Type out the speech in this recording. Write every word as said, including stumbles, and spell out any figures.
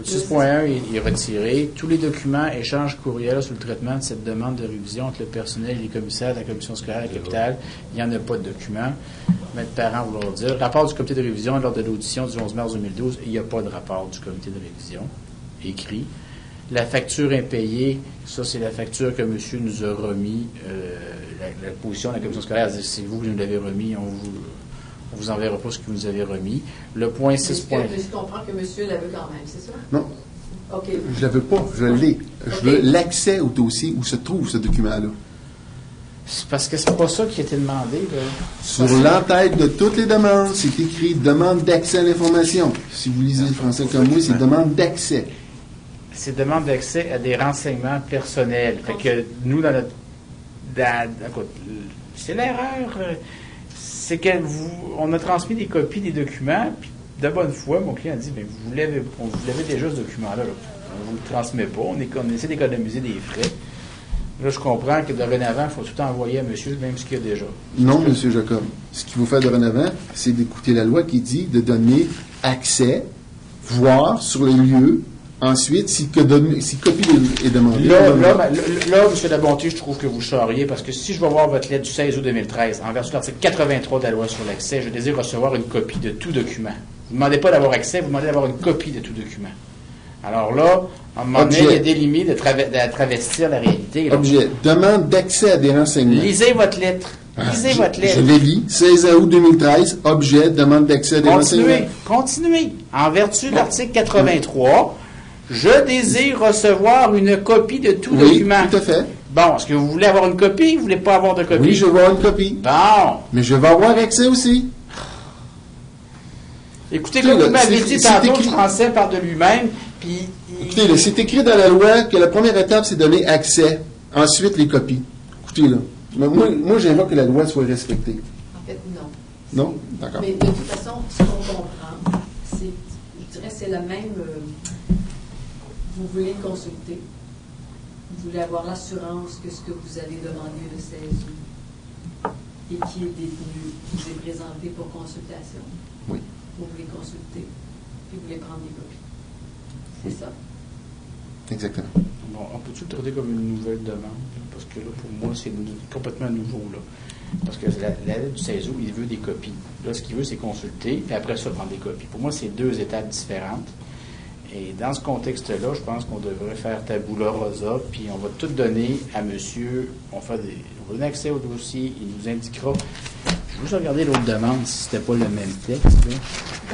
six point un est, est retiré. Tous les documents, échanges courriels sur le traitement de cette demande de révision entre le personnel et les commissaires de la commission scolaire à la capitale, il n'y en a pas de documents. Maître Parent vouloir dire. Rapport du comité de révision lors de l'audition du onze mars deux mille douze, il n'y a pas de rapport du comité de révision écrit. La facture impayée, ça c'est la facture que monsieur nous a remis. Euh, la, la position de la commission scolaire, c'est vous qui nous l'avez remis, on vous... On vous enverra pas ce que vous nous avez remis. Le point six. Est-ce que je comprends que monsieur la veut quand même, c'est ça? Non. OK. Je la veux pas, je l'ai. Je Okay. veux l'accès au dossier où se trouve ce document-là. C'est parce que c'est pas ça qui a été demandé. Là. Sur l'entête de toutes les demandes, c'est écrit « demande d'accès à l'information ». Si vous lisez le français comme moi, c'est « demande d'accès ». C'est demande d'accès à des renseignements personnels. Fait que nous, dans notre... Dans, écoute, c'est l'erreur... Euh, c'est qu'on a transmis des copies des documents, puis de bonne foi, mon client a dit, bien, vous l'avez, on vous l'avez déjà ce document-là, là. On ne vous le transmet pas, on, est, on essaie d'économiser des frais. Là, je comprends que dorénavant, il faut tout envoyer à monsieur, même ce qu'il y a déjà. Non, M. Jacob. Ce qu'il faut faire dorénavant, c'est d'écouter la loi qui dit de donner accès, voir sur les lieux. Ensuite, si, que donne, si copie est demandée... Là, là, là, là, M. Labonté, je trouve que vous charriez, parce que si je vais voir votre lettre du seize août deux mille treize, en vertu de l'article quatre-vingt-trois de la loi sur l'accès, je désire recevoir une copie de tout document. Vous ne demandez pas d'avoir accès, vous demandez d'avoir une copie de tout document. Alors là, à un moment donné, il y a des limites de, trave- de travestir la réalité. Là. Objet. Demande d'accès à des renseignements. Lisez votre lettre. Lisez je, votre lettre. Je l'ai lu. seize août deux mille treize, objet, demande d'accès à des Continuez. renseignements. Continuez. En vertu de l'article quatre-vingt-trois, je désire recevoir une copie de tout Oui, document. tout à fait. Bon, est-ce que vous voulez avoir une copie ou vous ne voulez pas avoir de copie? Oui, je veux avoir une copie. Bon. Mais je veux avoir accès aussi. Écoutez, Écoutez, comme là, vous m'avez c'est- dit c'est tantôt, écrit- le français part de lui-même, puis... Écoutez, là, c'est écrit dans la loi que la première étape, c'est donner accès. Ensuite, les copies. Écoutez, là. Mais moi, moi j'aimerais que la loi soit respectée. En fait, non. Non? D'accord. Mais de toute façon, ce qu'on comprend, c'est, je dirais, c'est la même... euh, vous voulez consulter. Vous voulez avoir l'assurance que ce que vous avez demandé le seize août et qui est détenu vous est présenté pour consultation. Oui. Vous voulez consulter, puis vous voulez prendre des copies. C'est ça. Exactement. Bon, on peut-tu le traiter comme une nouvelle demande? Parce que là, pour moi, c'est complètement nouveau, là. Parce que la, la lettre du seize août, il veut des copies. Là, ce qu'il veut, c'est consulter, puis après ça, prendre des copies. Pour moi, c'est deux étapes différentes. Et dans ce contexte-là, je pense qu'on devrait faire tabula rasa, puis on va tout donner à monsieur. On, fait des, on va donner accès au dossier, il nous indiquera. Je vais juste regarder l'autre demande si c'était pas le même texte. Là.